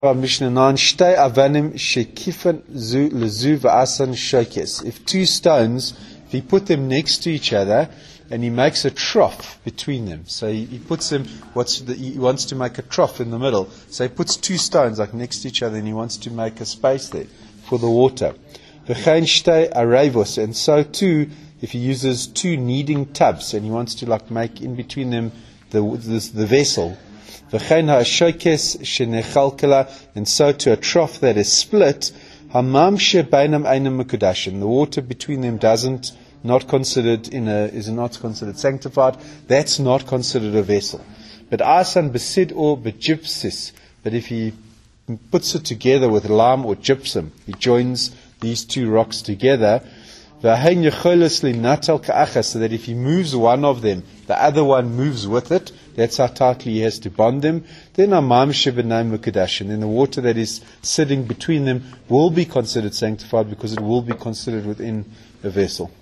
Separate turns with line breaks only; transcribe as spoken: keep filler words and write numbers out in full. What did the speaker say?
Mishnah nine, Shtei avanim shekifan zu lezu v'asan shokes. If two stones, if he put them next to each other, and he makes a trough between them. So he, he puts them, what's the, he wants to make a trough in the middle. So he puts two stones like next to each other, and he wants to make a space there for the water. V'chein shtei arevos, and so too, if he uses two kneading tubs, and he wants to like make in between them the the, the vessel. And so to a trough that is split, the water between them doesn't not considered in a is not considered sanctified. That's not considered a vessel. But asan besid or begypsis. But if he puts it together with lime or gypsum, he joins these two rocks together. So that if he moves one of them, the other one moves with it. That's how tightly he has to bond them. Then then the water that is sitting between them will be considered sanctified because it will be considered within a vessel.